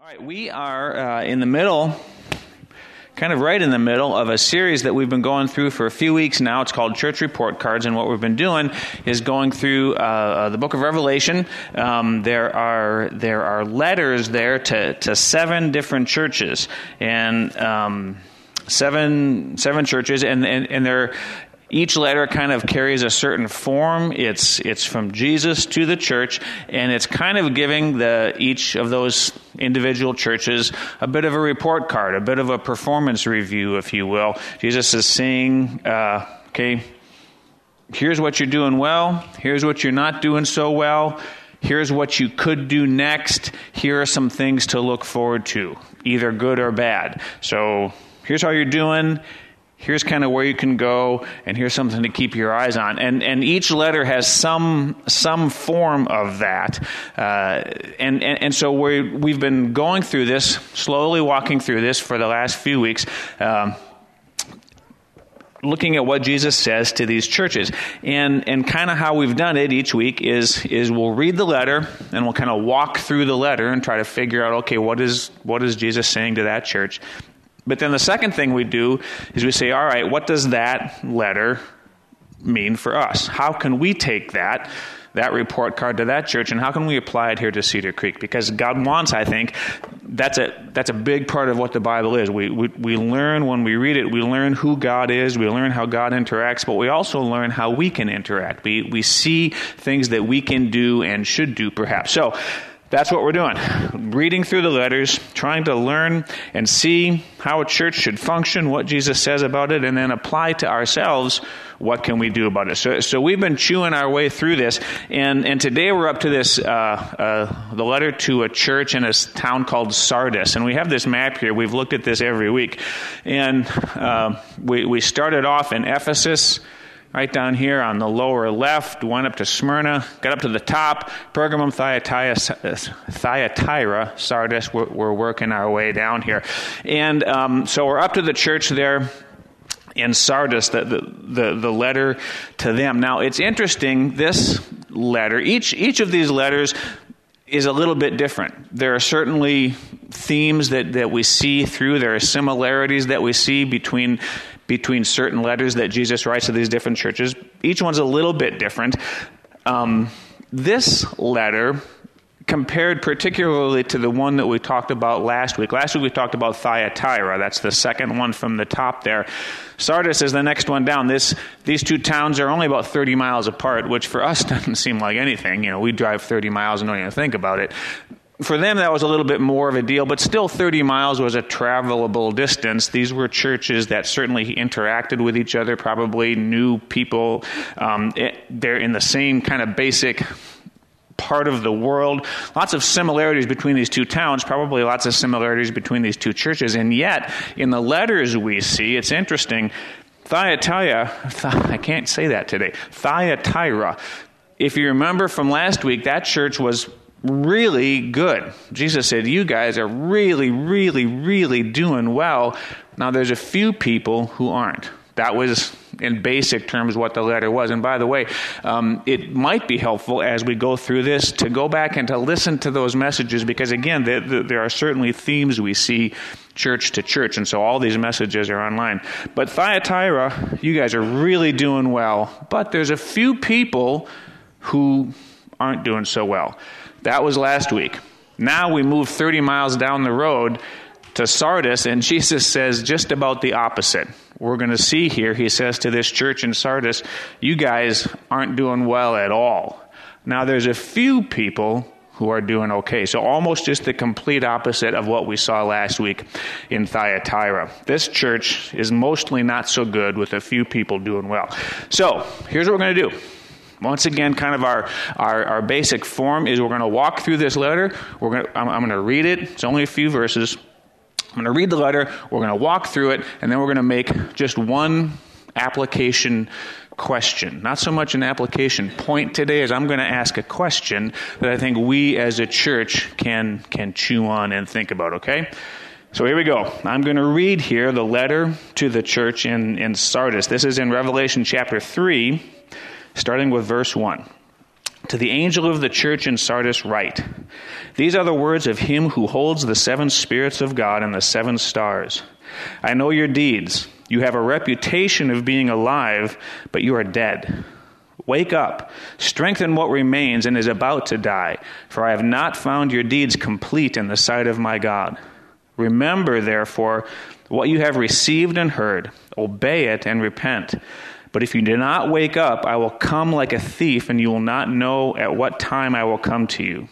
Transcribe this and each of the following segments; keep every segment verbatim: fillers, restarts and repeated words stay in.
All right, we are uh, in the middle, kind of right in the middle of a series that we've been going through for a few weeks now. It's called Church Report Cards, and what we've been doing is going through uh, uh, the book of Revelation. Um, there are there are letters there to, to seven different churches, and um, seven seven churches, and and, and they're each letter kind of carries a certain form. It's it's from Jesus to the church, and it's kind of giving the each of those individual churches a bit of a report card, a bit of a performance review, if you will. Jesus is saying, uh, okay, here's what you're doing well, here's what you're not doing so well, here's what you could do next, here are some things to look forward to, either good or bad. So here's how you're doing, here's kind of where you can go, and here's something to keep your eyes on. And and each letter has some some form of that. Uh, and, and and so we we've been going through this, slowly walking through this for the last few weeks, um, looking at what Jesus says to these churches. And and kind of how we've done it each week is is we'll read the letter, and we'll kind of walk through the letter and try to figure out, okay, what is what is Jesus saying to that church? But then the second thing we do is we say, all right, what does that letter mean for us? How can we take that, that report card to that church, and how can we apply it here to Cedar Creek? Because God wants, I think, that's a that's a big part of what the Bible is. We, we we learn when we read it, we learn who God is, we learn how God interacts, but we also learn how we can interact. We we see things that we can do and should do, perhaps. So that's what we're doing, reading through the letters, trying to learn and see how a church should function, what Jesus says about it, and then apply to ourselves what can we do about it. So so we've been chewing our way through this, and, and today we're up to this, uh, uh, the letter to a church in a town called Sardis. And we have this map here. We've looked at this every week. And uh, we, we started off in Ephesus, right down here on the lower left, went up to Smyrna, got up to the top, Pergamum, Thyatira, Thyatira Sardis. We're, we're working our way down here. And um, so we're up to the church there in Sardis, the, the, the, the letter to them. Now, it's interesting, this letter, each each of these letters is a little bit different. There are certainly themes that, that we see through. There are similarities that we see between between certain letters that Jesus writes to these different churches. Each one's a little bit different. Um, this letter, compared particularly to the one that we talked about last week. Last week we talked about Thyatira. That's the second one from the top there. Sardis is the next one down. This These two towns are only about thirty miles apart, which for us doesn't seem like anything. You know, we drive thirty miles and don't even think about it. For them, that was a little bit more of a deal, but still thirty miles was a travelable distance. These were churches that certainly interacted with each other, probably knew people. Um, it, they're in the same kind of basic part of the world. Lots of similarities between these two towns, probably lots of similarities between these two churches. And yet, in the letters we see, it's interesting, Thyatira, I can't say that today, Thyatira, if you remember from last week, that church was really good. Jesus said, you guys are really, really, really doing well. Now, there's a few people who aren't. That was, in basic terms, what the letter was. And by the way, um, it might be helpful as we go through this to go back and to listen to those messages, because, again, there, there are certainly themes we see church to church, and so all these messages are online. But Thyatira, you guys are really doing well, but there's a few people who aren't doing so well. That was last week. Now we move thirty miles down the road to Sardis, and Jesus says just about the opposite. We're going to see here, he says to this church in Sardis, you guys aren't doing well at all. Now there's a few people who are doing okay. So almost just the complete opposite of what we saw last week in Thyatira. This church is mostly not so good, with a few people doing well. So here's what we're going to do. Once again, kind of our, our, our basic form is we're going to walk through this letter. We're going to, I'm, I'm going to read it. It's only a few verses. I'm going to read the letter. We're going to walk through it, and then we're going to make just one application question. Not so much an application point today, as I'm going to ask a question that I think we as a church can can chew on and think about, okay? So here we go. I'm going to read here the letter to the church in, in Sardis. This is in Revelation chapter three, starting with verse one. To the angel of the church in Sardis write, these are the words of him who holds the seven spirits of God and the seven stars. I know your deeds. You have a reputation of being alive, but you are dead. Wake up, strengthen what remains and is about to die, for I have not found your deeds complete in the sight of my God. Remember, therefore, what you have received and heard. Obey it and repent. But if you do not wake up, I will come like a thief, and you will not know at what time I will come to you.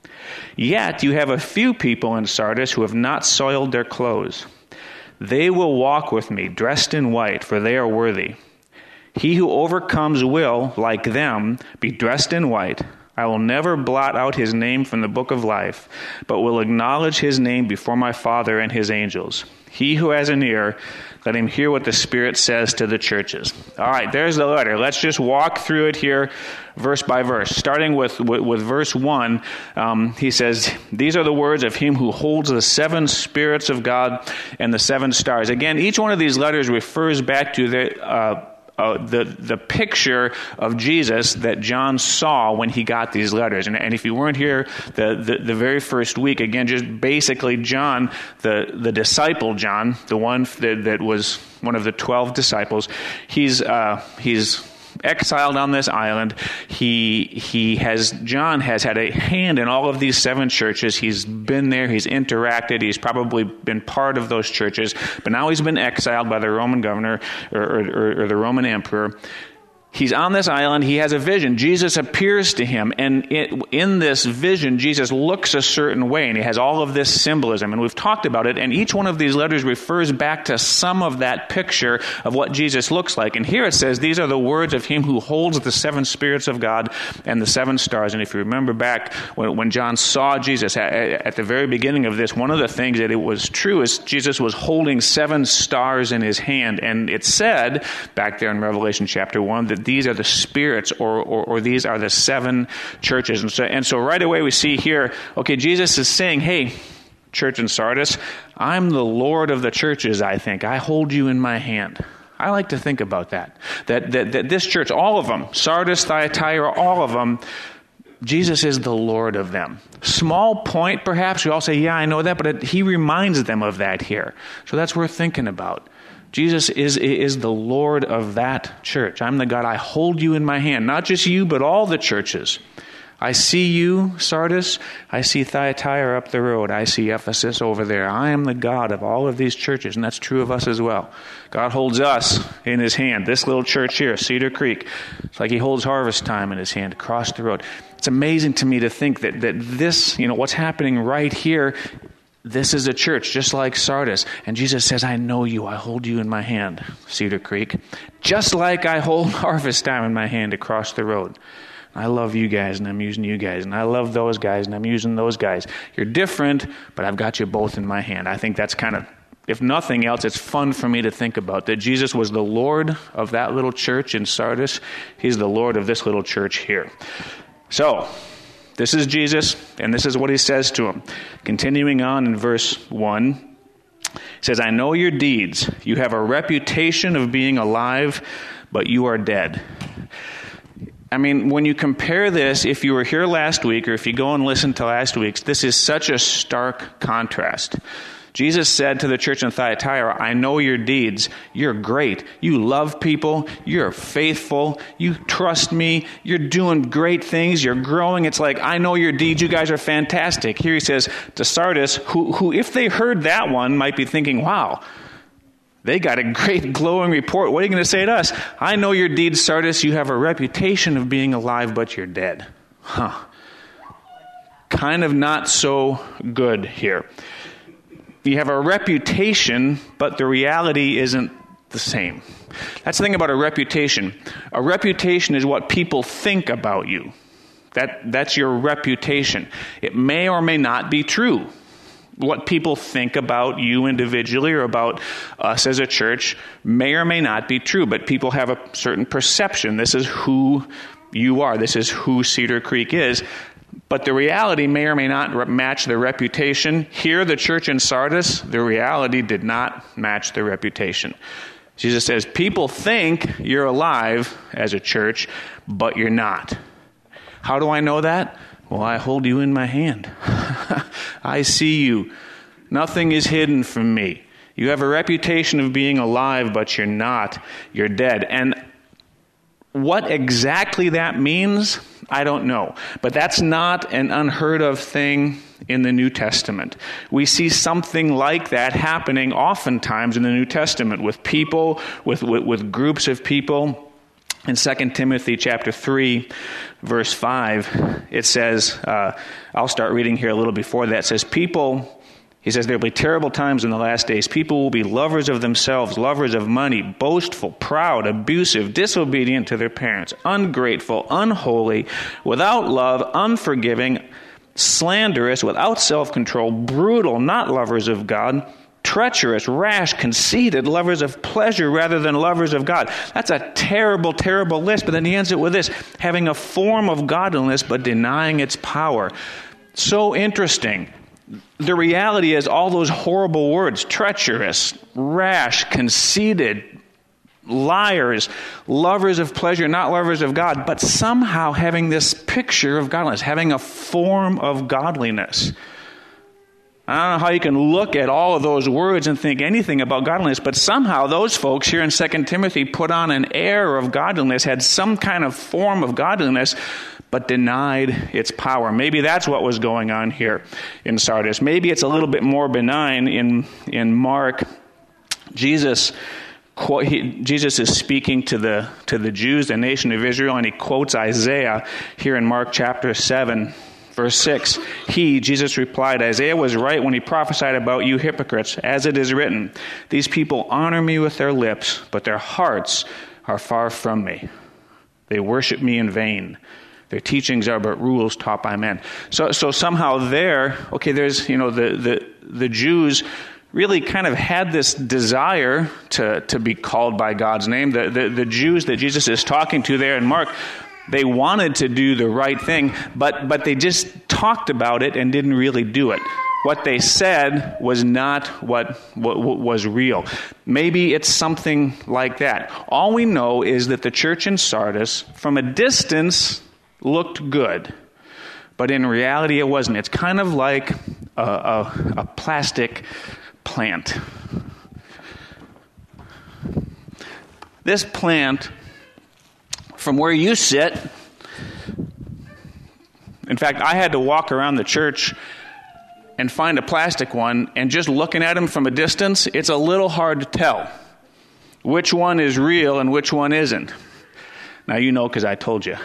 Yet you have a few people in Sardis who have not soiled their clothes. They will walk with me, dressed in white, for they are worthy. He who overcomes will, like them, be dressed in white. I will never blot out his name from the book of life, but will acknowledge his name before my Father and his angels. He who has an ear, let him hear what the Spirit says to the churches. All right, there's the letter. Let's just walk through it here verse by verse. Starting with, with, with verse one, um, he says, these are the words of him who holds the seven spirits of God and the seven stars. Again, each one of these letters refers back to the uh, Uh, the the picture of Jesus that John saw when he got these letters. And, and if you weren't here the, the, the very first week, again, just basically John, the, the disciple John, the one that, that was one of the twelve disciples, he's uh, he's exiled on this island. He he has John has had a hand in all of these seven churches. He's been there. He's interacted. He's probably been part of those churches. But now he's been exiled by the Roman governor or, or, or the Roman emperor. He's on this island. He has a vision. Jesus appears to him. And it, in this vision, Jesus looks a certain way. And he has all of this symbolism. And we've talked about it. And each one of these letters refers back to some of that picture of what Jesus looks like. And here it says, these are the words of him who holds the seven spirits of God and the seven stars. And if you remember back when, when John saw Jesus at, at the very beginning of this, one of the things that it was true is Jesus was holding seven stars in his hand. And it said back there in Revelation chapter one that these are the spirits, or, or, or these are the seven churches. And so, and so right away we see here, okay, Jesus is saying, hey, church in Sardis, I'm the Lord of the churches, I think. I hold you in my hand. I like to think about that. That, that, that this church, all of them, Sardis, Thyatira, all of them, Jesus is the Lord of them. Small point, perhaps. We all say, yeah, I know that, but it, he reminds them of that here. So that's worth thinking about. Jesus is is the Lord of that church. I'm the God. I hold you in my hand. Not just you, but all the churches. I see you, Sardis. I see Thyatira up the road. I see Ephesus over there. I am the God of all of these churches, and that's true of us as well. God holds us in his hand. This little church here, Cedar Creek, it's like he holds Harvest Time in his hand across the road. It's amazing to me to think that, that this, you know, what's happening right here, this is a church just like Sardis. And Jesus says, I know you. I hold you in my hand, Cedar Creek. Just like I hold Harvest Time in my hand across the road. I love you guys, and I'm using you guys. And I love those guys, and I'm using those guys. You're different, but I've got you both in my hand. I think that's kind of, if nothing else, it's fun for me to think about. That Jesus was the Lord of that little church in Sardis. He's the Lord of this little church here. So, this is Jesus, and this is what he says to him. Continuing on in verse one, he says, I know your deeds. You have a reputation of being alive, but you are dead. I mean, when you compare this, if you were here last week, or if you go and listen to last week's, this is such a stark contrast. Jesus said to the church in Thyatira, I know your deeds. You're great. You love people. You're faithful. You trust me. You're doing great things. You're growing. It's like, I know your deeds. You guys are fantastic. Here he says to Sardis, who, who if they heard that one, might be thinking, wow, they got a great glowing report. What are you going to say to us? I know your deeds, Sardis. You have a reputation of being alive, but you're dead. Huh. Kind of not so good here. You have a reputation, but the reality isn't the same. That's the thing about a reputation. A reputation is what people think about you. That, that's your reputation. It may or may not be true. What people think about you individually or about us as a church may or may not be true, but people have a certain perception. This is who you are. This is who Cedar Creek is. But the reality may or may not match the reputation. Here, the church in Sardis, the reality did not match the reputation. Jesus says, people think you're alive as a church, but you're not. How do I know that? Well, I hold you in my hand. I see you. Nothing is hidden from me. You have a reputation of being alive, but you're not. You're dead. And what exactly that means, I don't know. But that's not an unheard of thing in the New Testament. We see something like that happening oftentimes in the New Testament with people, with, with, with groups of people. In Second Timothy chapter three, verse five, it says, uh, I'll start reading here a little before that. It says, people... He says, there will be terrible times in the last days. People will be lovers of themselves, lovers of money, boastful, proud, abusive, disobedient to their parents, ungrateful, unholy, without love, unforgiving, slanderous, without self-control, brutal, not lovers of God, treacherous, rash, conceited, lovers of pleasure rather than lovers of God. That's a terrible, terrible list. But then he ends it with this, having a form of godliness but denying its power. So interesting. The reality is all those horrible words, treacherous, rash, conceited, liars, lovers of pleasure, not lovers of God, but somehow having this picture of godliness, having a form of godliness. I don't know how you can look at all of those words and think anything about godliness, but somehow those folks here in Second Timothy put on an air of godliness, had some kind of form of godliness, but denied its power. Maybe that's what was going on here in Sardis. Maybe it's a little bit more benign in in Mark. Jesus he, Jesus is speaking to the to the Jews, the nation of Israel, and he quotes Isaiah here in Mark chapter seven, verse six. He, Jesus replied, Isaiah was right when he prophesied about you hypocrites, as it is written, these people honor me with their lips, but their hearts are far from me. They worship me in vain. Their teachings are but rules taught by men. So so somehow there, okay, there's, you know, the, the, the Jews really kind of had this desire to, to be called by God's name. The, the, the Jews that Jesus is talking to there in Mark, they wanted to do the right thing, but, but they just talked about it and didn't really do it. What they said was not what, what, what was real. Maybe it's something like that. All we know is that the church in Sardis, from a distance, looked good, but in reality it wasn't. It's kind of like a, a, a plastic plant. This plant, from where you sit, in fact, I had to walk around the church and find a plastic one, and just looking at them from a distance, it's a little hard to tell which one is real and which one isn't. Now, you know because I told you.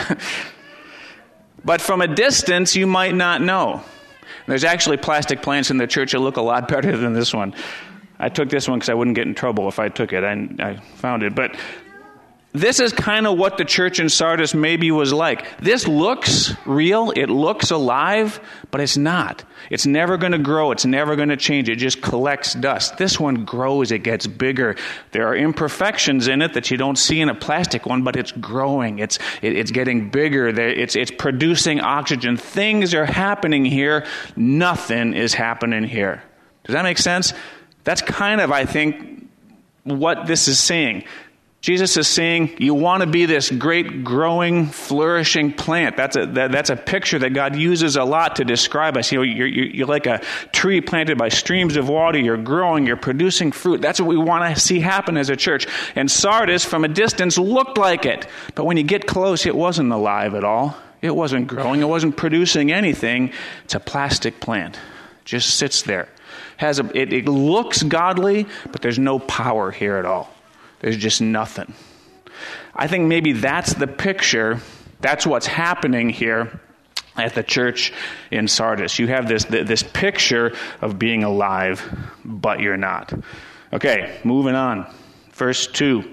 But from a distance, you might not know. There's actually plastic plants in the church that look a lot better than this one. I took this one because I wouldn't get in trouble if I took it. I, I found it. But this is kind of what the church in Sardis maybe was like. This looks real. It looks alive, but it's not. It's never going to grow. It's never going to change. It just collects dust. This one grows. It gets bigger. There are imperfections in it that you don't see in a plastic one, but it's growing. It's it, it's getting bigger. It's it's producing oxygen. Things are happening here. Nothing is happening here. Does that make sense? That's kind of, I think, what this is saying. Jesus is saying, you want to be this great, growing, flourishing plant. That's a that, that's a picture that God uses a lot to describe us. You know, you're, you're like a tree planted by streams of water. You're growing. You're producing fruit. That's what we want to see happen as a church. And Sardis, from a distance, looked like it. But when you get close, it wasn't alive at all. It wasn't growing. It wasn't producing anything. It's a plastic plant. It just sits there. Has a, it, it looks godly, but there's no power here at all. There's just nothing. I think maybe that's the picture. That's what's happening here at the church in Sardis. You have this this picture of being alive, but you're not. Okay, moving on. Verse two.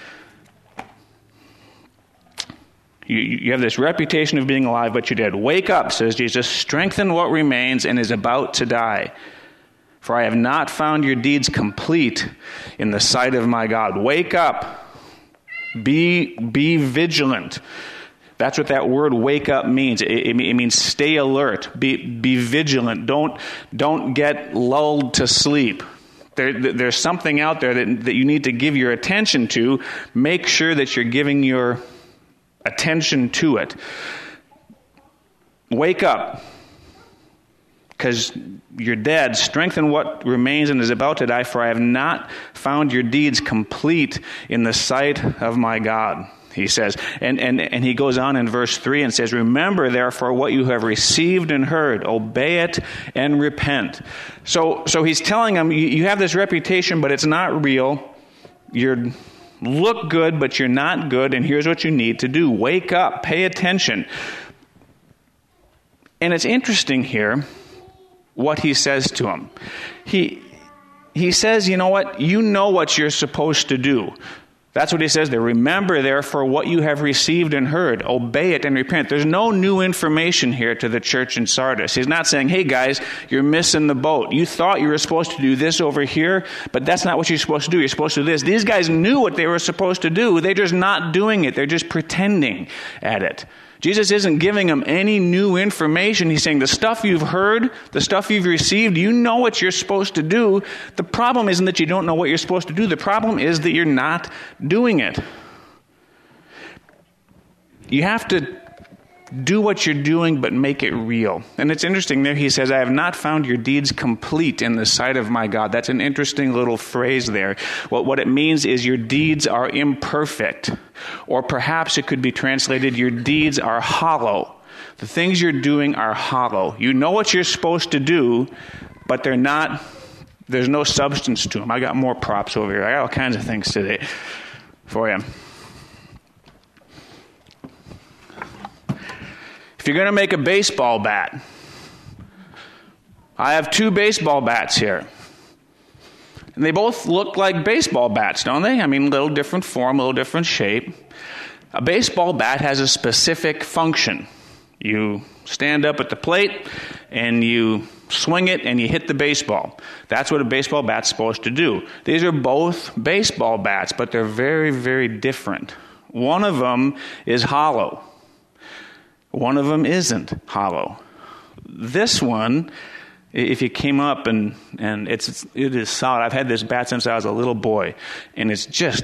You, you have this reputation of being alive, but you're dead. Wake up, says Jesus. Strengthen what remains and is about to die. For I have not found your deeds complete in the sight of my God. Wake up. Be, be vigilant. That's what that word wake up means. It, it, it means stay alert. Be, be vigilant. Don't, don't get lulled to sleep. There, there's something out there that, that you need to give your attention to. Make sure that you're giving your attention to it. Wake up, because you're dead. Strengthen what remains and is about to die, for I have not found your deeds complete in the sight of my God, he says. And, and, and he goes on in verse three and says, remember, therefore, what you have received and heard. Obey it and repent. So, so he's telling them, you, you have this reputation, but it's not real. You look good, but you're not good, and here's what you need to do. Wake up. Pay attention. And it's interesting here what he says to him. He he says, you know what? You know what you're supposed to do. That's what he says there. Remember, therefore, what you have received and heard. Obey it and repent. There's no new information here to the church in Sardis. He's not saying, hey, guys, you're missing the boat. You thought you were supposed to do this over here, but that's not what you're supposed to do. You're supposed to do this. These guys knew what they were supposed to do. They're just not doing it. They're just pretending at it. Jesus isn't giving them any new information. He's saying the stuff you've heard, the stuff you've received, you know what you're supposed to do. The problem isn't that you don't know what you're supposed to do. The problem is that you're not doing it. You have to do what you're doing, but make it real. And it's interesting there. He says, I have not found your deeds complete in the sight of my God. That's an interesting little phrase there. Well, what it means is your deeds are imperfect. Or perhaps it could be translated, your deeds are hollow. The things you're doing are hollow. You know what you're supposed to do, but they're not, there's no substance to them. I got more props over here. I got all kinds of things today for you. If you're going to make a baseball bat, I have two baseball bats here. And they both look like baseball bats, don't they? I mean, a little different form, a little different shape. A baseball bat has a specific function. You stand up at the plate and you swing it and you hit the baseball. That's what a baseball bat's supposed to do. These are both baseball bats, but they're very, very different. One of them is hollow. One of them isn't hollow. This one, if you came up and, and it's it is solid. I've had this bat since I was a little boy, and it's just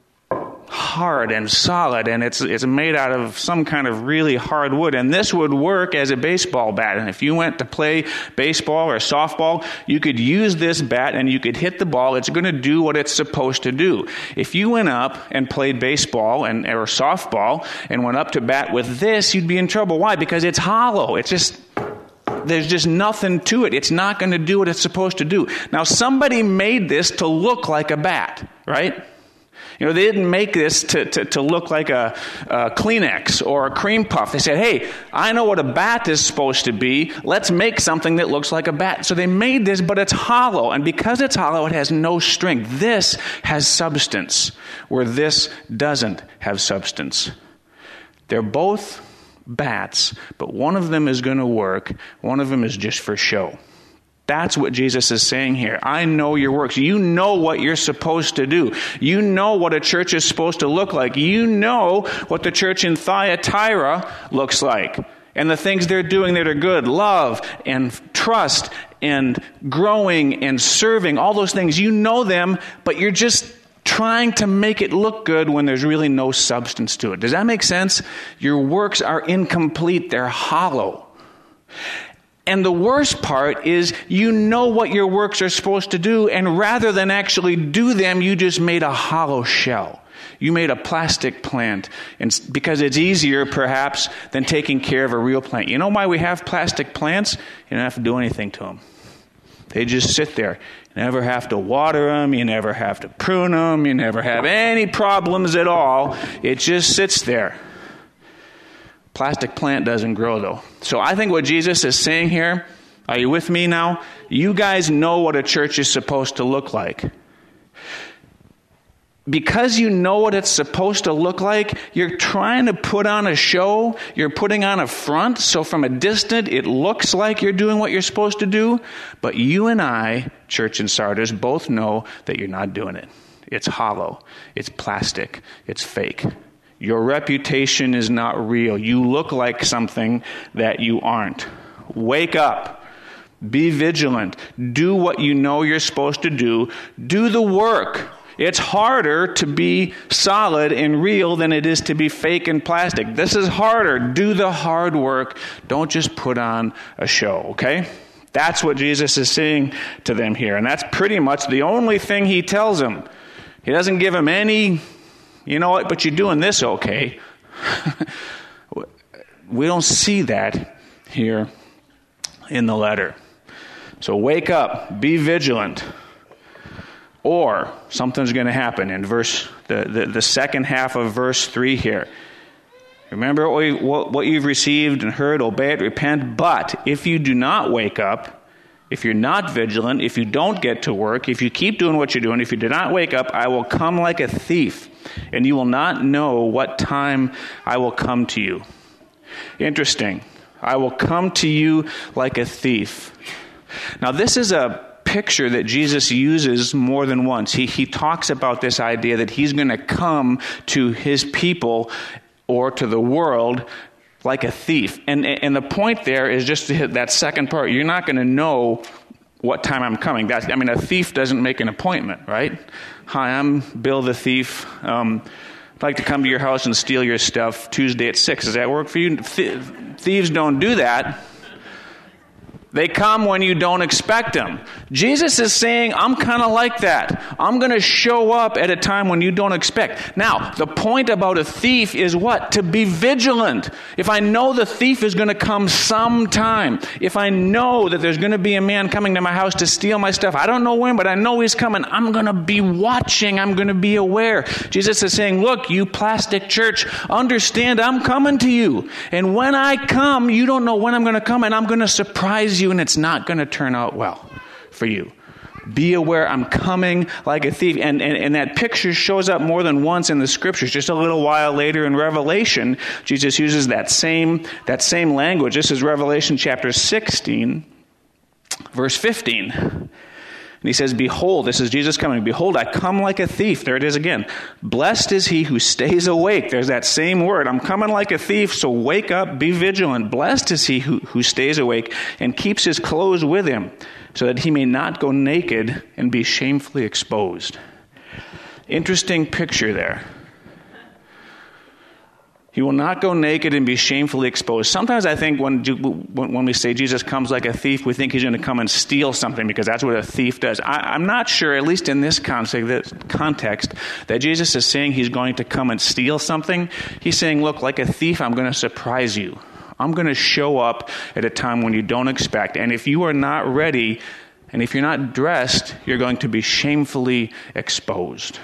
hard and solid, and it's it's made out of some kind of really hard wood. And this would work as a baseball bat. And if you went to play baseball or softball, you could use this bat and you could hit the ball. It's going to do what it's supposed to do. If you went up and played baseball and or softball and went up to bat with this, you'd be in trouble. Why? Because it's hollow. It's just there's just nothing to it. It's not going to do what it's supposed to do. Now, somebody made this to look like a bat, right? You know, they didn't make this to, to, to look like a, a Kleenex or a cream puff. They said, hey, I know what a bat is supposed to be. Let's make something that looks like a bat. So they made this, but it's hollow. And because it's hollow, it has no strength. This has substance, where this doesn't have substance. They're both bats, but one of them is going to work. One of them is just for show. That's what Jesus is saying here. I know your works. You know what you're supposed to do. You know what a church is supposed to look like. You know what the church in Thyatira looks like. And the things they're doing that are good. Love and trust and growing and serving. All those things. You know them, but you're just trying to make it look good when there's really no substance to it. Does that make sense? Your works are incomplete. They're hollow. And the worst part is you know what your works are supposed to do, and rather than actually do them, you just made a hollow shell. You made a plastic plant, and because it's easier, perhaps, than taking care of a real plant. You know why we have plastic plants? You don't have to do anything to them. They just sit there. You never have to water them. You never have to prune them. You never have any problems at all. It just sits there. Plastic plant doesn't grow, though. So I think what Jesus is saying here, are you with me now? You guys know what a church is supposed to look like. Because you know what it's supposed to look like, you're trying to put on a show. You're putting on a front, so from a distance, it looks like you're doing what you're supposed to do. But you and I, church in Sardis, both know that you're not doing it. It's hollow. It's plastic. It's fake. Your reputation is not real. You look like something that you aren't. Wake up. Be vigilant. Do what you know you're supposed to do. Do the work. It's harder to be solid and real than it is to be fake and plastic. This is harder. Do the hard work. Don't just put on a show, okay? That's what Jesus is saying to them here. And that's pretty much the only thing he tells them. He doesn't give them any, you know what, but you're doing this okay. We don't see that here in the letter. So wake up, be vigilant, or something's going to happen in verse the, the, the second half of verse three here. Remember what, we, what, what you've received and heard, obey it, repent. But if you do not wake up, if you're not vigilant, if you don't get to work, if you keep doing what you're doing, if you do not wake up, I will come like a thief, and you will not know what time I will come to you. Interesting. I will come to you like a thief. Now, this is a picture that Jesus uses more than once. He, he talks about this idea that he's going to come to his people or to the world like a thief. And, and the point there is just to hit that second part. You're not going to know what time I'm coming. That's, I mean, a thief doesn't make an appointment, right? Hi, I'm Bill the thief. Um, I'd like to come to your house and steal your stuff Tuesday at six. Does that work for you? Th- thieves don't do that. They come when you don't expect them. Jesus is saying, I'm kind of like that. I'm going to show up at a time when you don't expect. Now, the point about a thief is what? To be vigilant. If I know the thief is going to come sometime, if I know that there's going to be a man coming to my house to steal my stuff, I don't know when, but I know he's coming. I'm going to be watching. I'm going to be aware. Jesus is saying, look, you plastic church, understand I'm coming to you. And when I come, you don't know when I'm going to come, and I'm going to surprise you. You, and it's not going to turn out well for you. Be aware, I'm coming like a thief. And, and, and that picture shows up more than once in the scriptures. Just a little while later in Revelation, Jesus uses that same, that same language. This is Revelation chapter sixteen, verse fifteen. And he says, behold, this is Jesus coming. Behold, I come like a thief. There it is again. Blessed is he who stays awake. There's that same word. I'm coming like a thief, so wake up, be vigilant. Blessed is he who, who stays awake and keeps his clothes with him, so that he may not go naked and be shamefully exposed. Interesting picture there. He will not go naked and be shamefully exposed. Sometimes I think when when we say Jesus comes like a thief, we think he's going to come and steal something because that's what a thief does. I, I'm not sure, at least in this context, that Jesus is saying he's going to come and steal something. He's saying, look, like a thief, I'm going to surprise you. I'm going to show up at a time when you don't expect. And if you are not ready, and if you're not dressed, you're going to be shamefully exposed.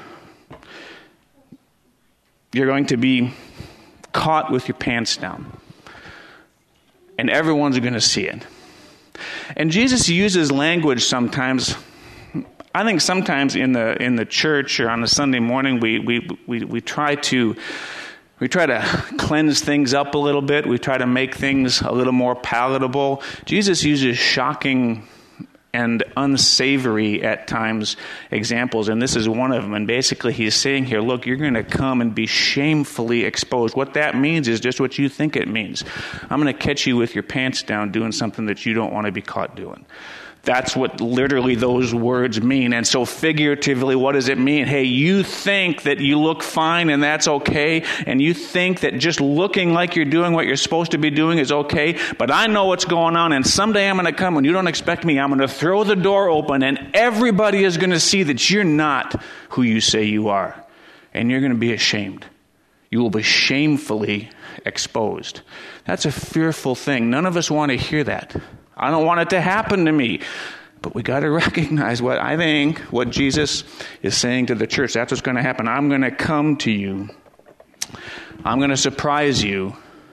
You're going to be caught with your pants down. And everyone's going to see it. And Jesus uses language sometimes. I think sometimes in the in the church or on a Sunday morning we we we, we try to we try to cleanse things up a little bit. We try to make things a little more palatable. Jesus uses shocking and unsavory at times examples, and this is one of them. And basically he's saying here, look, you're going to come and be shamefully exposed. What that means is just what you think it means. I'm going to catch you with your pants down doing something that you don't want to be caught doing. That's what literally those words mean. And so figuratively, what does it mean? Hey, you think that you look fine and that's okay, and you think that just looking like you're doing what you're supposed to be doing is okay, but I know what's going on, and someday I'm going to come when you don't expect me. I'm going to throw the door open, and everybody is going to see that you're not who you say you are, and you're going to be ashamed. You will be shamefully exposed. That's a fearful thing. None of us want to hear that. I don't want it to happen to me. But we got to recognize what I think, what Jesus is saying to the church. That's what's going to happen. I'm going to come to you. I'm going to surprise you.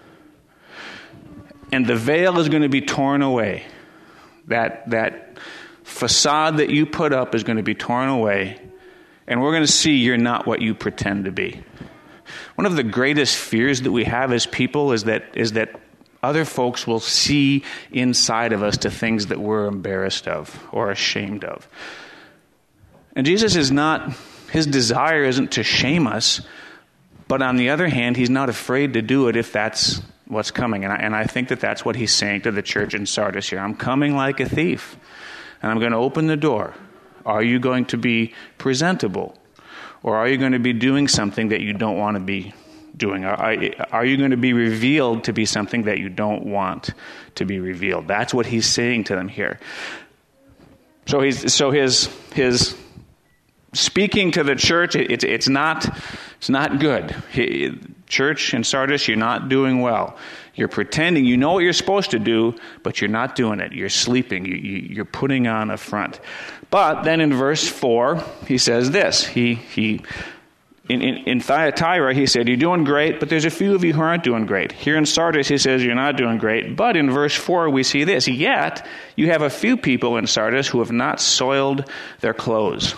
And the veil is going to be torn away. That, that facade that you put up is going to be torn away. And we're going to see you're not what you pretend to be. One of the greatest fears that we have as people is that is that other folks will see inside of us to things that we're embarrassed of or ashamed of. And Jesus is not, his desire isn't to shame us, but on the other hand, he's not afraid to do it if that's what's coming. And I, and I think that that's what he's saying to the church in Sardis here. I'm coming like a thief, and I'm going to open the door. Are you going to be presentable? Or are you going to be doing something that you don't want to be doing? Are, are you going to be revealed to be something that you don't want to be revealed? That's what he's saying to them here. So he's so his his speaking to the church, it, it's it's not it's not good. He, church in Sardis, you're not doing well. You're pretending you know what you're supposed to do, but you're not doing it. You're sleeping. You, you, you're putting on a front. But then in verse four, he says this. He he. In, in, in Thyatira, he said, you're doing great, but there's a few of you who aren't doing great. Here in Sardis, he says, you're not doing great. But in verse four, we see this. Yet, you have a few people in Sardis who have not soiled their clothes.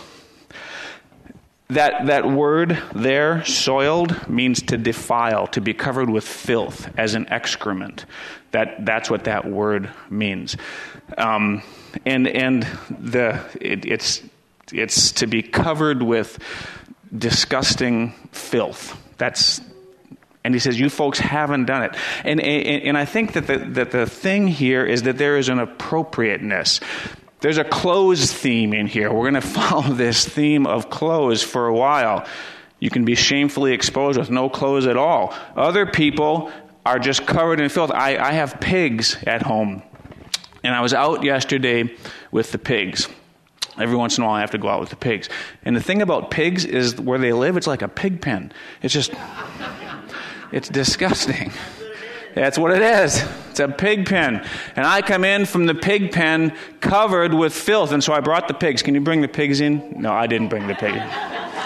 That that word there, soiled, means to defile, to be covered with filth, as an excrement. That That's what that word means. Um, and and the it, it's it's to be covered with disgusting filth. That's, and he says, you folks haven't done it. And and, and I think that the, that the thing here is that there is an appropriateness. There's a clothes theme in here. We're going to follow this theme of clothes for a while. You can be shamefully exposed with no clothes at all. Other people are just covered in filth. I, I have pigs at home, and I was out yesterday with the pigs. Every once in a while I have to go out with the pigs. And the thing about pigs is where they live, it's like a pig pen. It's just, it's disgusting. That's what it is. It's a pig pen. And I come in from the pig pen covered with filth. And so I brought the pigs. Can you bring the pigs in? No, I didn't bring the pig in.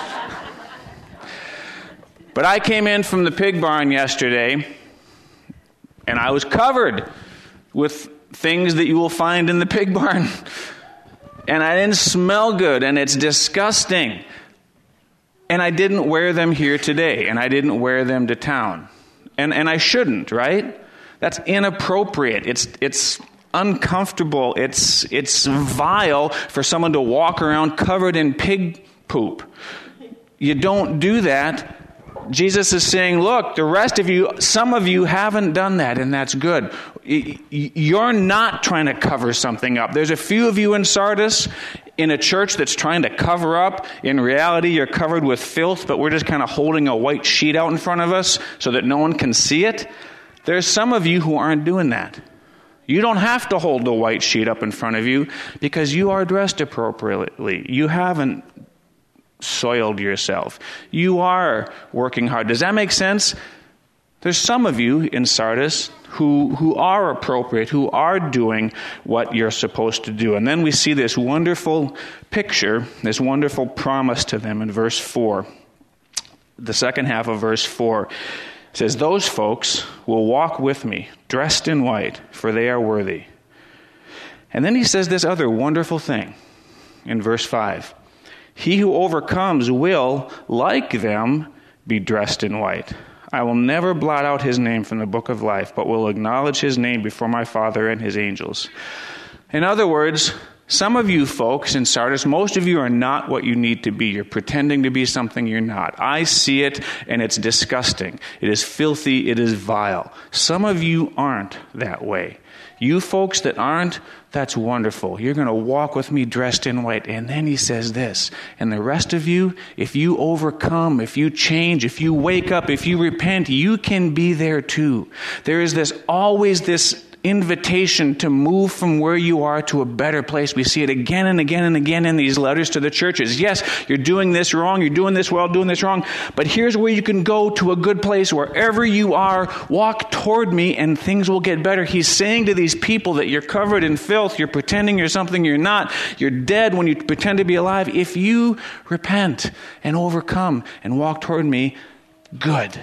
But I came in from the pig barn yesterday, and I was covered with things that you will find in the pig barn. And I didn't smell good, and it's disgusting. And I didn't wear them here today, and I didn't wear them to town. And and I shouldn't, right? That's inappropriate. It's it's uncomfortable. It's it's vile for someone to walk around covered in pig poop. You don't do that. Jesus is saying, look, the rest of you, some of you haven't done that, and that's good. You're not trying to cover something up. There's a few of you in Sardis in a church that's trying to cover up. In reality, you're covered with filth, but we're just kind of holding a white sheet out in front of us so that no one can see it. There's some of you who aren't doing that. You don't have to hold the white sheet up in front of you because you are dressed appropriately. You haven't soiled yourself. You are working hard. Does that make sense? There's some of you in Sardis who who are appropriate, who are doing what you're supposed to do. And then we see this wonderful picture, this wonderful promise to them in verse four. The second half of verse four says, those folks will walk with me, dressed in white, for they are worthy. And then he says this other wonderful thing in verse five. He who overcomes will, like them, be dressed in white. I will never blot out his name from the book of life, but will acknowledge his name before my Father and his angels. In other words, some of you folks in Sardis, most of you are not what you need to be. You're pretending to be something you're not. I see it, and it's disgusting. It is filthy. It is vile. Some of you aren't that way. You folks that aren't, that's wonderful. You're going to walk with me dressed in white. And then he says this, and the rest of you, if you overcome, if you change, if you wake up, if you repent, you can be there too. There is this always this invitation to move from where you are to a better place. We see it again and again and again in these letters to the churches. Yes, you're doing this wrong, you're doing this well, doing this wrong, but here's where you can go to a good place. Wherever you are, walk toward me and things will get better. He's saying to these people that you're covered in filth, you're pretending you're something you're not, you're dead when you pretend to be alive. If you repent and overcome and walk toward me, good.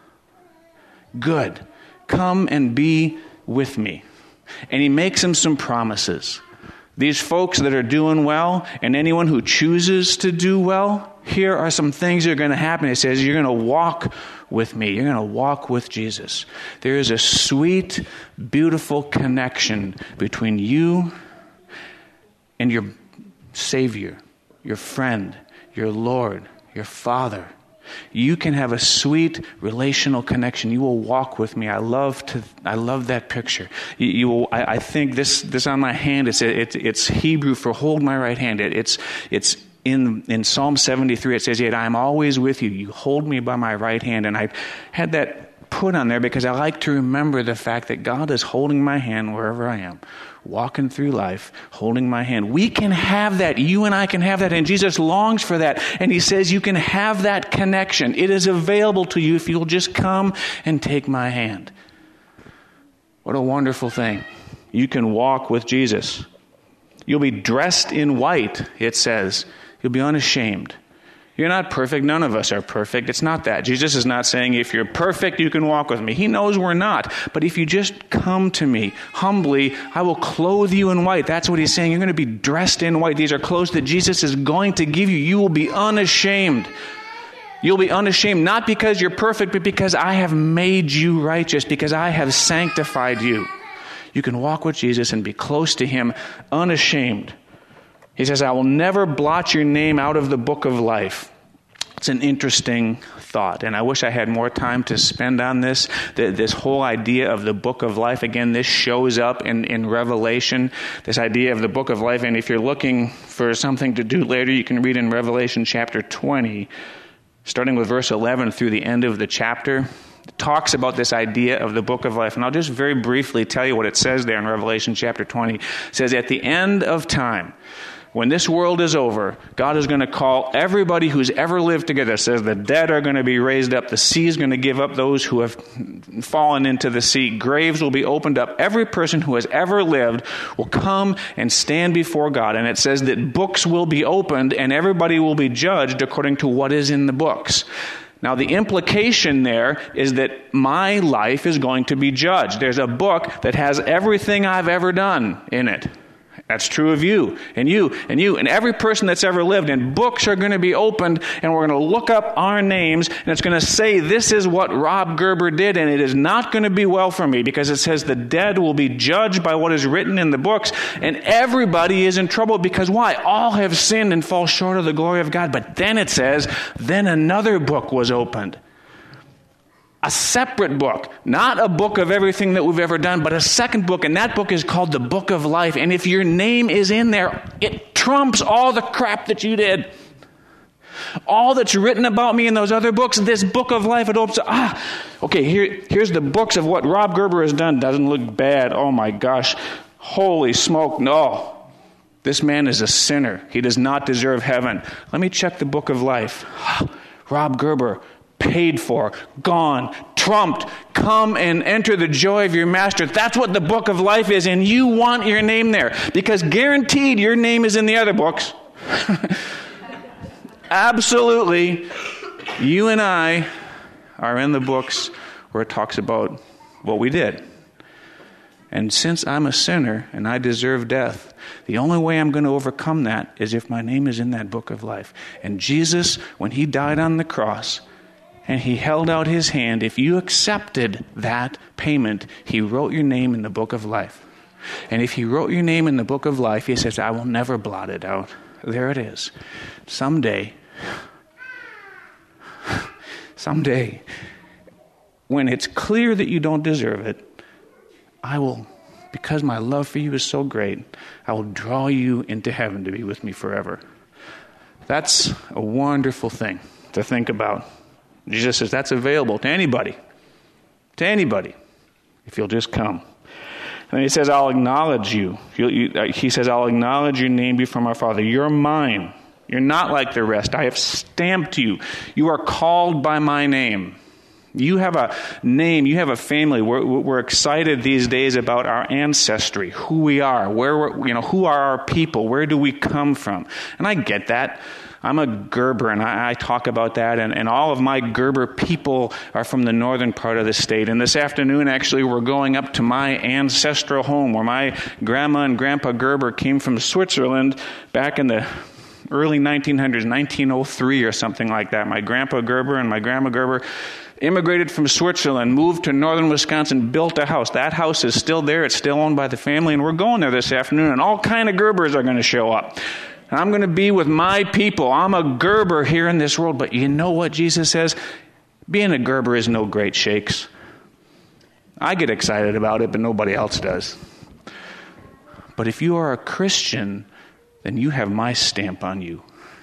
Good. Come and be with me. And he makes them some promises. These folks that are doing well, and anyone who chooses to do well, here are some things that are going to happen. It says, you're going to walk with me. You're going to walk with Jesus. There is a sweet, beautiful connection between you and your Savior, your friend, your Lord, your Father. You can have a sweet relational connection. You will walk with me. I love to. I love that picture. You, you will, I, I think this. This on my hand. It's it, it's Hebrew for hold my right hand. It, it's it's in in Psalm seventy-three, it says, "Yet I am always with you. You hold me by my right hand." And I had that put on there because I like to remember the fact that God is holding my hand wherever I am, walking through life, holding my hand. We can have that. You and I can have that. And Jesus longs for that. And he says you can have that connection. It is available to you if you'll just come and take my hand. What a wonderful thing. You can walk with Jesus. You'll be dressed in white, it says. You'll be unashamed. You're not perfect. None of us are perfect. It's not that. Jesus is not saying if you're perfect, you can walk with me. He knows we're not. But if you just come to me humbly, I will clothe you in white. That's what he's saying. You're going to be dressed in white. These are clothes that Jesus is going to give you. You will be unashamed. You'll be unashamed, not because you're perfect, but because I have made you righteous, because I have sanctified you. You can walk with Jesus and be close to him unashamed. He says, I will never blot your name out of the book of life. It's an interesting thought, and I wish I had more time to spend on this. This whole idea of the book of life, again, this shows up in, in Revelation, this idea of the book of life. And if you're looking for something to do later, you can read in Revelation chapter twenty, starting with verse eleven through the end of the chapter. It talks about this idea of the book of life. And I'll just very briefly tell you what it says there in Revelation chapter twenty. It says, at the end of time, when this world is over, God is going to call everybody who's ever lived together. It says the dead are going to be raised up. The sea is going to give up those who have fallen into the sea. Graves will be opened up. Every person who has ever lived will come and stand before God. And it says that books will be opened and everybody will be judged according to what is in the books. Now, the implication there is that my life is going to be judged. There's a book that has everything I've ever done in it. That's true of you, and you, and you, and every person that's ever lived. And books are going to be opened, and we're going to look up our names, and it's going to say, this is what Rob Gerber did, and it is not going to be well for me, because it says the dead will be judged by what is written in the books, and everybody is in trouble, because why? All have sinned and fall short of the glory of God. But then it says, then another book was opened. A separate book, not a book of everything that we've ever done, but a second book, and that book is called the Book of Life. And if your name is in there, it trumps all the crap that you did. All that's written about me in those other books, this Book of Life, it opens, ah, okay, here, here's the books of what Rob Gerber has done. Doesn't look bad. Oh my gosh. Holy smoke, no. This man is a sinner. He does not deserve heaven. Let me check the Book of Life. Rob Gerber, paid for, gone, trumped. Come and enter the joy of your master. That's what the book of life is, and you want your name there, because guaranteed your name is in the other books. Absolutely. You and I are in the books where it talks about what we did. And since I'm a sinner and I deserve death, the only way I'm going to overcome that is if my name is in that book of life. And Jesus, when he died on the cross, and he held out his hand, if you accepted that payment, he wrote your name in the book of life. And if he wrote your name in the book of life, he says, I will never blot it out. There it is. Someday, someday, when it's clear that you don't deserve it, I will, because my love for you is so great, I will draw you into heaven to be with me forever. That's a wonderful thing to think about. Jesus says that's available to anybody, to anybody, if you'll just come. And he says, I'll acknowledge you. you he says, I'll acknowledge your name before my Father. You're mine. You're not like the rest. I have stamped you. You are called by my name. You have a name. You have a family. We're, we're excited these days about our ancestry, who we are, where we're, you know, who are our people, where do we come from? And I get that. I'm a Gerber, and I, I talk about that, and, and all of my Gerber people are from the northern part of the state. And this afternoon, actually, we're going up to my ancestral home, where my grandma and grandpa Gerber came from Switzerland back in the early nineteen hundreds, nineteen oh three or something like that. My grandpa Gerber and my grandma Gerber immigrated from Switzerland, moved to northern Wisconsin, built a house. That house is still there. It's still owned by the family, and we're going there this afternoon, and all kind of Gerbers are going to show up. I'm going to be with my people. I'm a Gerber here in this world. But you know what Jesus says? Being a Gerber is no great shakes. I get excited about it, but nobody else does. But if you are a Christian, then you have my stamp on you.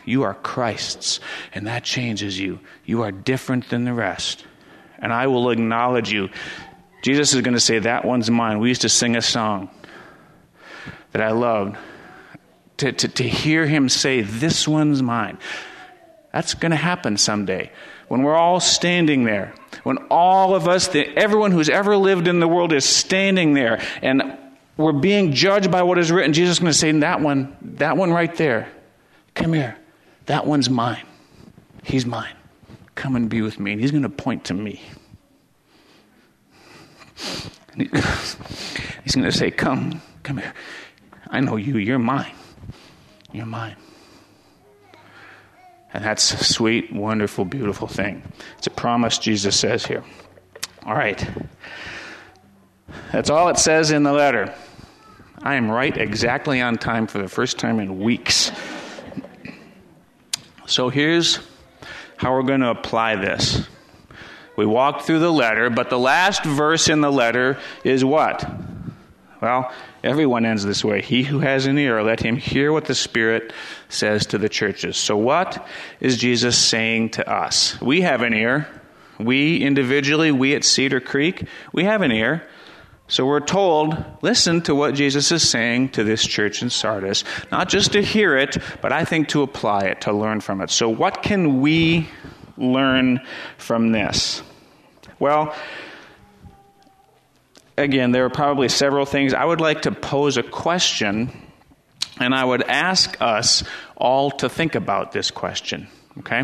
You are Christ's, and that changes you. You are different than the rest. And I will acknowledge you. Jesus is going to say, that one's mine. We used to sing a song that I loved. To, to, to hear him say, this one's mine. That's going to happen someday. When we're all standing there, when all of us, the, everyone who's ever lived in the world is standing there, and we're being judged by what is written, Jesus is going to say, that one, that one right there, come here. That one's mine. He's mine. Come and be with me. And he's going to point to me. He's going to say, come, come here. I know you. You're mine. You're mine. And that's a sweet, wonderful, beautiful thing. It's a promise Jesus says here. All right. That's all it says in the letter. I am right exactly on time for the first time in weeks. So here's how we're going to apply this. We walked through the letter, but the last verse in the letter is what? Well, everyone ends this way. He who has an ear, let him hear what the Spirit says to the churches. So what is Jesus saying to us? We have an ear. We individually, we at Cedar Creek, we have an ear. So we're told, listen to what Jesus is saying to this church in Sardis. Not just to hear it, but I think to apply it, to learn from it. So what can we learn from this? Well, again, there are probably several things. I would like to pose a question, and I would ask us all to think about this question, okay?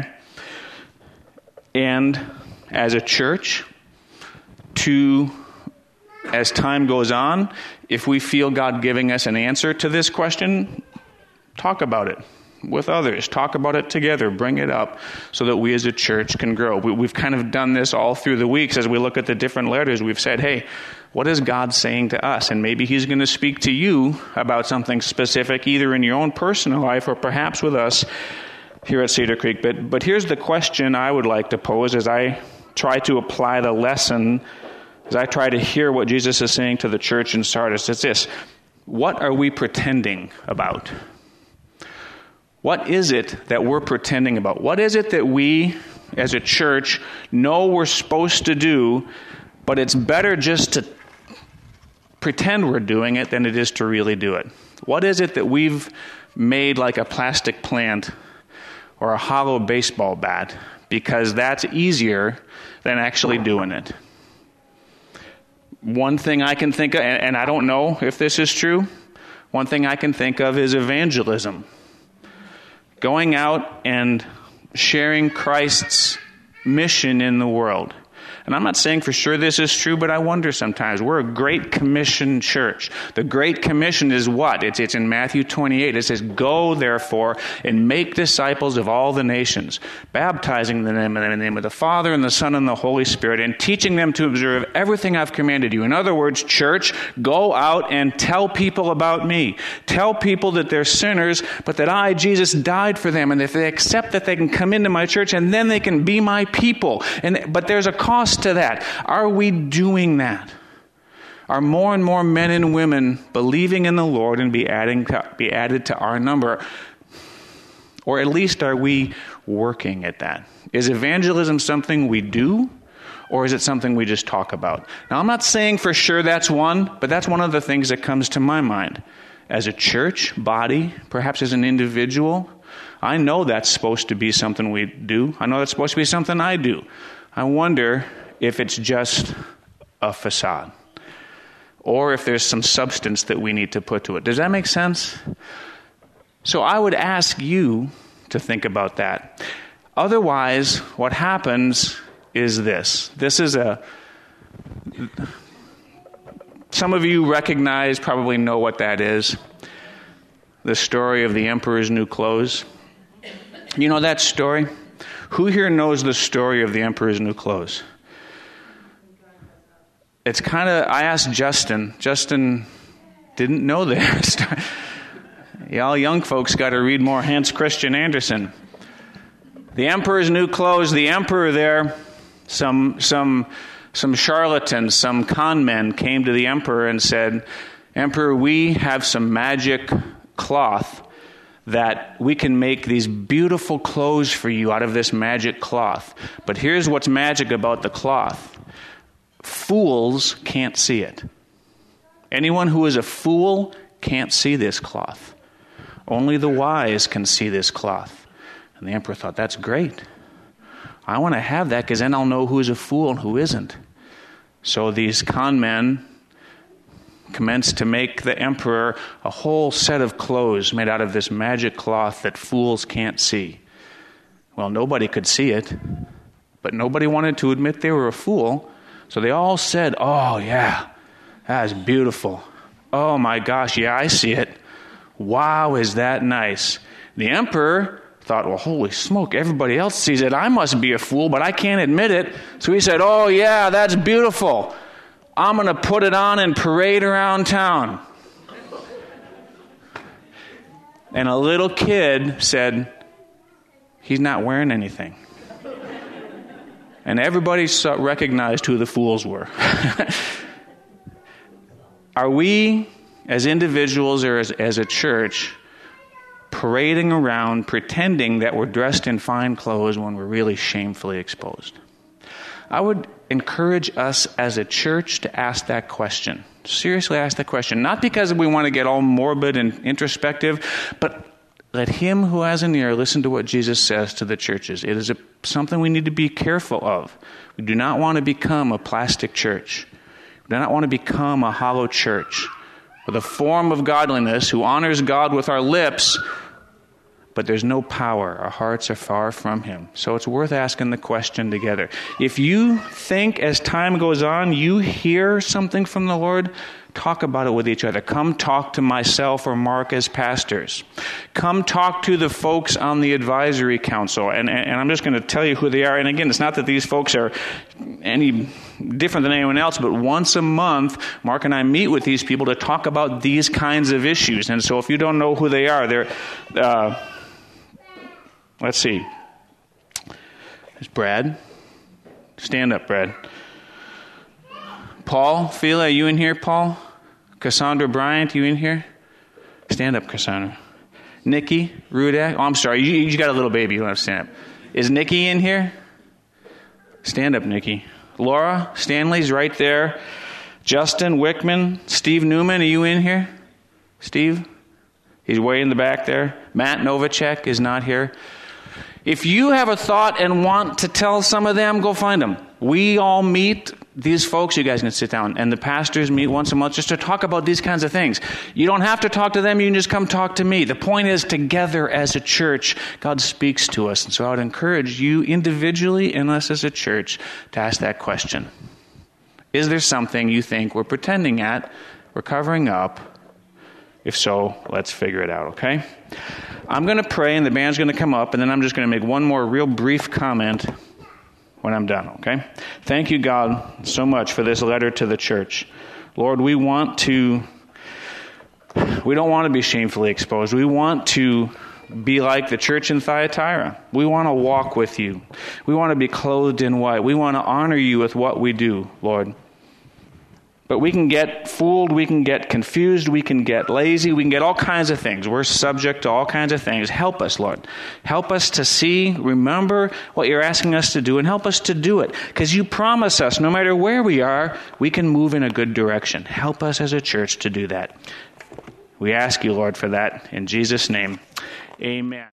And as a church, to, as time goes on, if we feel God giving us an answer to this question, talk about it with others. Talk about it together. Bring it up so that we as a church can grow. We, we've kind of done this all through the weeks as we look at the different letters. We've said, hey, what is God saying to us? And maybe he's going to speak to you about something specific, either in your own personal life or perhaps with us here at Cedar Creek. But, but here's the question I would like to pose as I try to apply the lesson, as I try to hear what Jesus is saying to the church in Sardis. It's this: what are we pretending about? What is it that we're pretending about? What is it that we, as a church, know we're supposed to do, but it's better just to pretend we're doing it than it is to really do it? What is it that we've made like a plastic plant or a hollow baseball bat because that's easier than actually doing it? One thing I can think of, and I don't know if this is true, one thing I can think of is evangelism. Going out and sharing Christ's mission in the world. And I'm not saying for sure this is true, but I wonder sometimes. We're a Great Commission church. The Great Commission is what? It's, it's in Matthew twenty-eight. It says, go, therefore, and make disciples of all the nations, baptizing them in the name of the Father and the Son and the Holy Spirit, and teaching them to observe everything I've commanded you. In other words, church, go out and tell people about me. Tell people that they're sinners, but that I, Jesus, died for them, and if they accept that, they can come into my church, and then they can be my people. And but there's a cost to that. Are we doing that? Are more and more men and women believing in the Lord and be adding to, be added to our number? Or at least are we working at that? Is evangelism something we do, or is it something we just talk about? Now, I'm not saying for sure that's one, but that's one of the things that comes to my mind. As a church body, perhaps as an individual, I know that's supposed to be something we do. I know that's supposed to be something I do. I wonder if it's just a facade, or if there's some substance that we need to put to it. Does that make sense? So I would ask you to think about that. Otherwise, what happens is this. This is a... Some of you recognize, probably know what that is. The story of the Emperor's New Clothes. You know that story? Who here knows the story of the Emperor's New Clothes? It's kind of, I asked Justin. Justin didn't know this. Y'all young folks got to read more Hans Christian Andersen. The Emperor's New Clothes, the emperor there, some some some charlatans, some con men came to the emperor and said, Emperor, we have some magic cloth that we can make these beautiful clothes for you out of this magic cloth. But here's what's magic about the cloth. Fools can't see it. Anyone who is a fool can't see this cloth. Only the wise can see this cloth. And the emperor thought, that's great. I want to have that because then I'll know who is a fool and who isn't. So these con men commenced to make the emperor a whole set of clothes made out of this magic cloth that fools can't see. Well, nobody could see it, but nobody wanted to admit they were a fool. So they all said, oh yeah, that is beautiful. Oh my gosh, yeah, I see it. Wow, is that nice. The emperor thought, well, holy smoke, everybody else sees it. I must be a fool, but I can't admit it. So he said, oh yeah, that's beautiful. I'm going to put it on and parade around town. And a little kid said, he's not wearing anything. And everybody saw, recognized who the fools were. Are we, as individuals or as, as a church, parading around pretending that we're dressed in fine clothes when we're really shamefully exposed? I would encourage us as a church to ask that question. Seriously ask that question. Not because we want to get all morbid and introspective, but let him who has an ear listen to what Jesus says to the churches. It is a, something we need to be careful of. We do not want to become a plastic church. We do not want to become a hollow church with a form of godliness who honors God with our lips, but there's no power. Our hearts are far from him. So it's worth asking the question together. If you think as time goes on, you hear something from the Lord, talk about it with each other. Come talk to myself or Mark as pastors. Come talk to the folks on the advisory council. And, and, and I'm just going to tell you who they are. And again, it's not that these folks are any different than anyone else, but once a month, Mark and I meet with these people to talk about these kinds of issues. And so if you don't know who they are, they're... Uh, Let's see. There's Brad. Stand up, Brad. Paul, Fila, are you in here, Paul? Cassandra Bryant, you in here? Stand up, Cassandra. Nikki Rudak. Oh, I'm sorry. You, you got a little baby. You don't have to stand up. Is Nikki in here? Stand up, Nikki. Laura Stanley's right there. Justin Wickman. Steve Newman, are you in here? Steve? He's way in the back there. Matt Novacek is not here. If you have a thought and want to tell some of them, go find them. We all meet, these folks, you guys can sit down, and the pastors meet once a month just to talk about these kinds of things. You don't have to talk to them, you can just come talk to me. The point is, together as a church, God speaks to us. And so I would encourage you individually and us as a church to ask that question. Is there something you think we're pretending at, we're covering up? If so, let's figure it out, okay? I'm going to pray, and the band's going to come up, and then I'm just going to make one more real brief comment when I'm done, okay? Thank you, God, so much for this letter to the church. Lord, we want to, we don't want to be shamefully exposed. We want to be like the church in Thyatira. We want to walk with you. We want to be clothed in white. We want to honor you with what we do, Lord. But we can get fooled, we can get confused, we can get lazy, we can get all kinds of things. We're subject to all kinds of things. Help us, Lord. Help us to see, remember what you're asking us to do, and help us to do it. Because you promise us, no matter where we are, we can move in a good direction. Help us as a church to do that. We ask you, Lord, for that. In Jesus' name, amen.